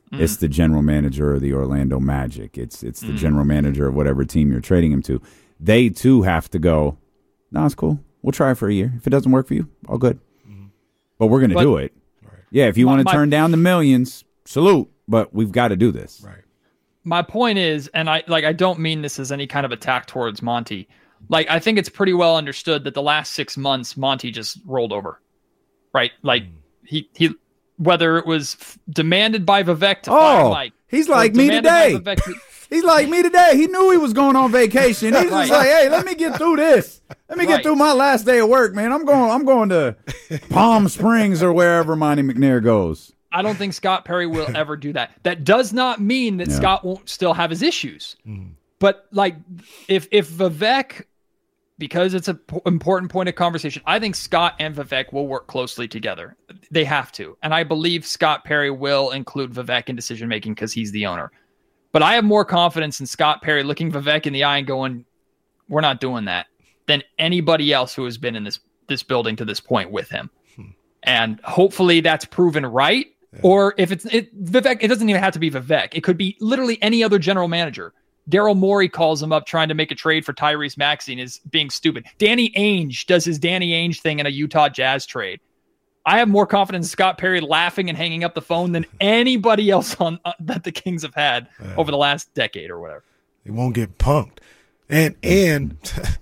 Mm. It's the general manager of the Orlando Magic. It's it's the mm. general manager of whatever team you're trading him to. They, too, have to go, no, it's cool. We'll try it for a year. If it doesn't work for you, all good. Mm-hmm. But we're going to do it. Right. Yeah, if you want to turn down the millions, salute. But we've got to do this. Right. My point is, and I like I don't mean this as any kind of attack towards Monty. Like, I think it's pretty well understood that the last six months, Monty just rolled over. Right? Like, mm. he, he whether it was f- demanded by Vivek to oh, fire Mike. He's like me today. To- he's like me today. He knew he was going on vacation. He's right. just like, hey, let me get through this. Let me get right. through my last day of work, man. I'm going I'm going to Palm Springs or wherever Monty McNair goes. I don't think Scott Perry will ever do that. That does not mean that yeah. Scott won't still have his issues. Mm. But like, if if Vivek, because it's an p- important point of conversation, I think Scott and Vivek will work closely together. They have to. And I believe Scott Perry will include Vivek in decision-making because he's the owner. But I have more confidence in Scott Perry looking Vivek in the eye and going, we're not doing that, than anybody else who has been in this, this building to this point with him. Hmm. And hopefully that's proven right. Yeah. Or if it's it, Vivek, it doesn't even have to be Vivek. It could be literally any other general manager. Daryl Morey calls him up trying to make a trade for Tyrese Maxey and is being stupid. Danny Ainge does his Danny Ainge thing in a Utah Jazz trade. I have more confidence in Scott Perry laughing and hanging up the phone than anybody else on uh, that the Kings have had yeah. over the last decade or whatever. They won't get punked. And and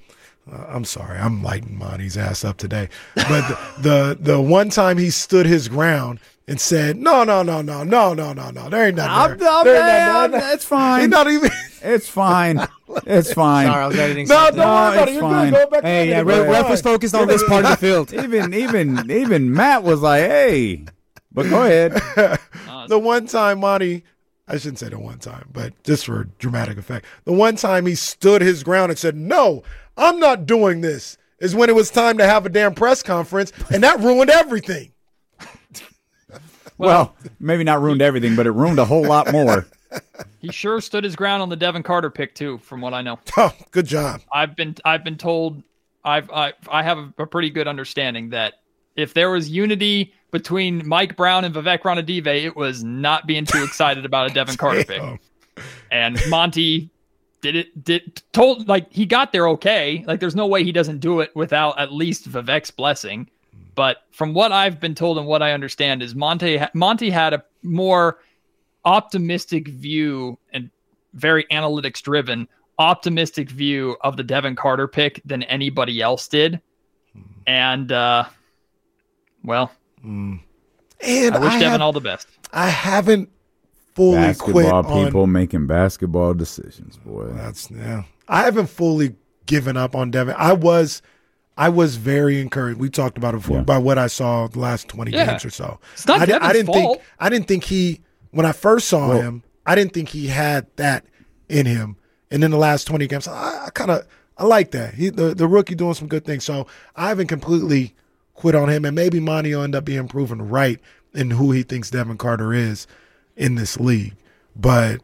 I'm sorry, I'm lighting Monty's ass up today. But the, the the one time he stood his ground and said, no, no, no, no, no, no, no, no. There ain't nothing there. I'm, I'm, there ain't nothing there. It's fine. He's not even. It's fine. It's fine. Sorry, I was editing no, something. don't worry no, about it's it. fine. Go back hey, yeah, ref, ref was focused on this part of the field. Even, even, even Matt was like, hey, but go ahead. The one time Monty, I shouldn't say the one time, but just for dramatic effect, the one time he stood his ground and said, no, I'm not doing this, is when it was time to have a damn press conference, and that ruined everything. Well, well, maybe not ruined everything, but it ruined a whole lot more. He sure stood his ground on the Devin Carter pick too, from what I know. Oh, good job. I've been I've been told I've I I have a, a pretty good understanding that if there was unity between Mike Brown and Vivek Ranadive, it was not being too excited about a Devin Carter pick. And Monty did it did told like he got there okay. Like there's no way he doesn't do it without at least Vivek's blessing. But from what I've been told and what I understand is Monty Monty had a more optimistic view and very analytics driven optimistic view of the Devin Carter pick than anybody else did. And uh, well, mm. and I wish I Devin have, all the best. I haven't fully basketball quit people on, making basketball decisions, boy. That's yeah. I haven't fully given up on Devin. I was I was very encouraged. We talked about it before, yeah. by what I saw the last twenty yeah. games or so. It's not I, Devin's I didn't fault. think I didn't think he when I first saw well, him, I didn't think he had that in him. And then the last twenty games, I, I kind of I like that. He the, the rookie doing some good things. So I haven't completely quit on him, and maybe Monty will end up being proven right in who he thinks Devin Carter is in this league. But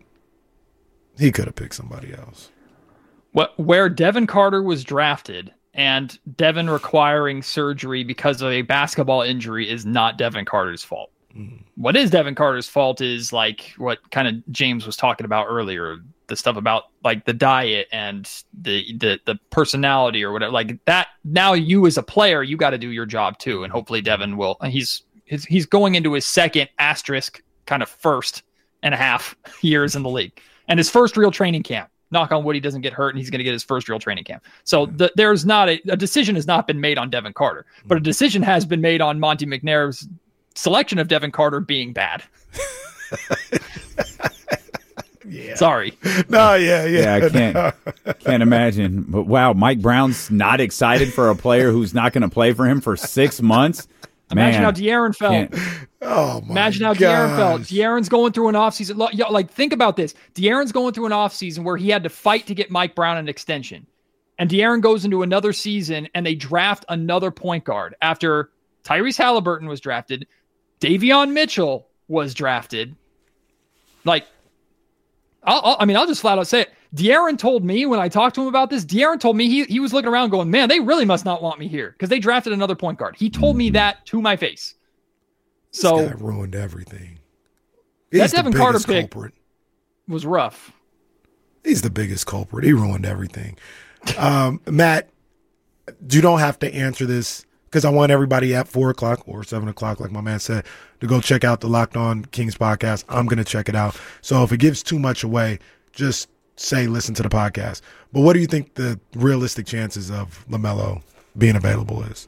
he could have picked somebody else. What where Devin Carter was drafted and Devin requiring surgery because of a basketball injury is not Devin Carter's fault. Mm. What is Devin Carter's fault is like what kind of James was talking about earlier, the stuff about like the diet and the, the, the personality or whatever like that. Now you as a player, you got to do your job too. And hopefully Devin will, he's, he's, he's going into his second asterisk kind of first and a half years in the league and his first real training camp. Knock on wood, he doesn't get hurt and he's going to get his first real training camp. So the, there's not a, a decision has not been made on Devin Carter, but a decision has been made on Monty McNair's selection of Devin Carter being bad. yeah. Sorry. No, yeah, yeah. Yeah, I can't no. can't imagine. But wow, Mike Brown's not excited for a player who's not going to play for him for six months. Imagine Man, how De'Aaron felt. Can't. Oh my Imagine how gosh. De'Aaron felt. De'Aaron's going through an offseason. Like, think about this. De'Aaron's going through an offseason where he had to fight to get Mike Brown an extension. And De'Aaron goes into another season and they draft another point guard after Tyrese Halliburton was drafted. Davion Mitchell was drafted. Like, I'll, I'll, I mean, I'll just flat out say it. De'Aaron told me when I talked to him about this, De'Aaron told me he, he was looking around going, man, they really must not want me here because they drafted another point guard. He told me that to my face. So this guy ruined everything. He's that the Devin Carter biggest pick culprit. was rough. He's the biggest culprit. He ruined everything. Um, Matt, you don't have to answer this because I want everybody at four o'clock or seven o'clock, like my man said, to go check out the Locked On Kings podcast. I'm going to check it out. So if it gives too much away, just say listen to the podcast. But what do you think the realistic chances of LaMelo being available is?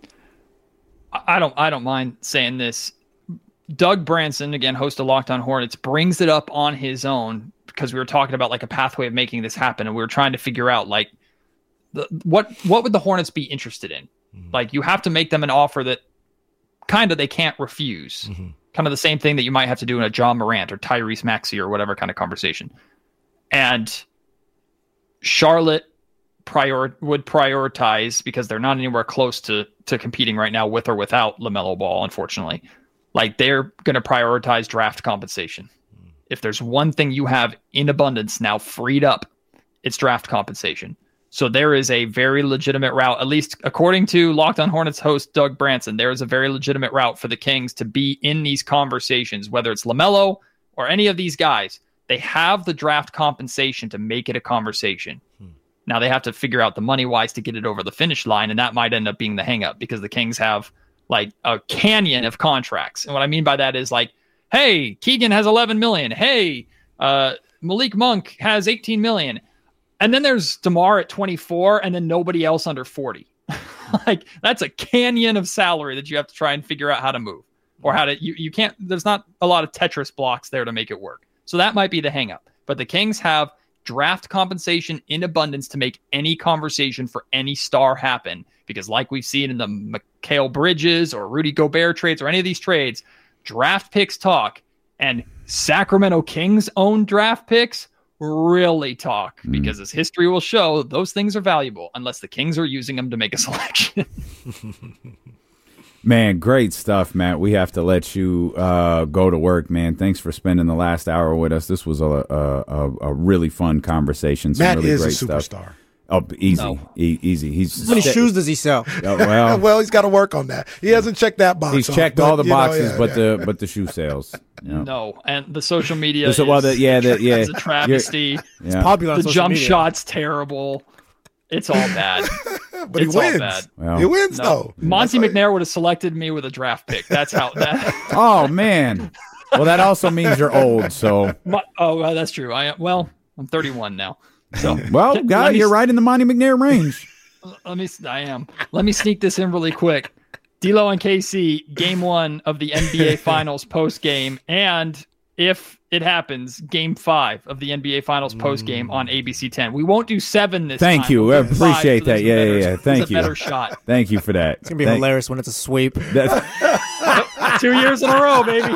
I don't I don't mind saying this. Doug Branson, again, host of Locked On Hornets, brings it up on his own because we were talking about like a pathway of making this happen, and we were trying to figure out like the, what what would the Hornets be interested in? Mm-hmm. Like you have to make them an offer that kind of they can't refuse. Mm-hmm. Kind of the same thing that you might have to do in a John Morant or Tyrese Maxey or whatever kind of conversation. And Charlotte prior would prioritize because they're not anywhere close to to competing right now with or without LaMelo Ball, unfortunately. Like they're going to prioritize draft compensation. If there's one thing you have in abundance now freed up, it's draft compensation. So there is a very legitimate route, at least according to Locked On Hornets host Doug Branson, there is a very legitimate route for the Kings to be in these conversations, whether it's LaMelo or any of these guys. They have the draft compensation to make it a conversation. Hmm. Now they have to figure out the money wise to get it over the finish line, and that might end up being the hang up because the Kings have like a canyon of contracts. And what I mean by that is like, hey, Keegan has eleven million. Hey, uh, Malik Monk has eighteen million. And then there's DeMar at twenty-four and then nobody else under forty. Like that's a canyon of salary that you have to try and figure out how to move or how to, you, you can't, there's not a lot of Tetris blocks there to make it work. So that might be the hang up, but the Kings have draft compensation in abundance to make any conversation for any star happen. Because like we've seen in the Mikal Bridges or Rudy Gobert trades or any of these trades, draft picks talk, and Sacramento Kings own draft picks really talk mm. because as history will show, those things are valuable unless the Kings are using them to make a selection. Man, great stuff, Matt. We have to let you uh, go to work, man. Thanks for spending the last hour with us. This was a a, a really fun conversation. Some Matt really is great a superstar. Stuff. Oh, easy, no. e- easy. He's how many st- shoes does he sell? Uh, well, well, he's got to work on that. He hasn't checked that box. He's off, checked but, all the boxes, know, yeah, but yeah. the but the shoe sales. You know. No, and the social media so, well, is, the, yeah, the, yeah, it's a travesty. It's yeah. popular on the social jump media. shot's terrible. It's all bad. But it's he wins. all bad. Well, he wins, no. though. Monty That's McNair would have selected me with a draft pick. That's how that. Oh, man. Well, that also means you're old, so. My, oh, well, that's true. I am. Well, I'm thirty-one now. So, well, guy, you're right in the Monty McNair range. Let me. I am. Let me sneak this in really quick. D'Lo and K C, game one of the N B A Finals post game, and if it happens, game five of the N B A Finals post game on A B C ten. We won't do seven this Thank time. you. We'll I appreciate five, so that. Yeah, better, yeah, yeah. Thank a you. Better shot. Thank you for that. It's gonna be Thank- hilarious when it's a sweep. Two years in a row, baby.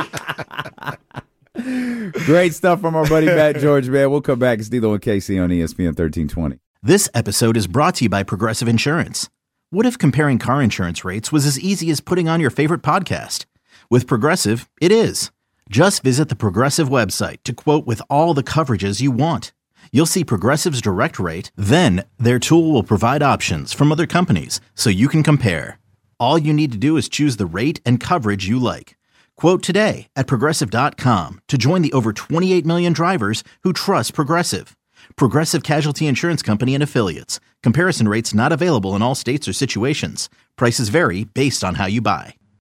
Great stuff from our buddy Matt George, man. We'll come back. It's D'Lo and K C on E S P N thirteen twenty. This episode is brought to you by Progressive Insurance. What if comparing car insurance rates was as easy as putting on your favorite podcast? With Progressive, it is. Just visit the Progressive website to quote with all the coverages you want. You'll see Progressive's direct rate, then their tool will provide options from other companies so you can compare. All you need to do is choose the rate and coverage you like. Quote today at Progressive dot com to join the over twenty-eight million drivers who trust Progressive. Progressive Casualty Insurance Company and Affiliates. Comparison rates not available in all states or situations. Prices vary based on how you buy.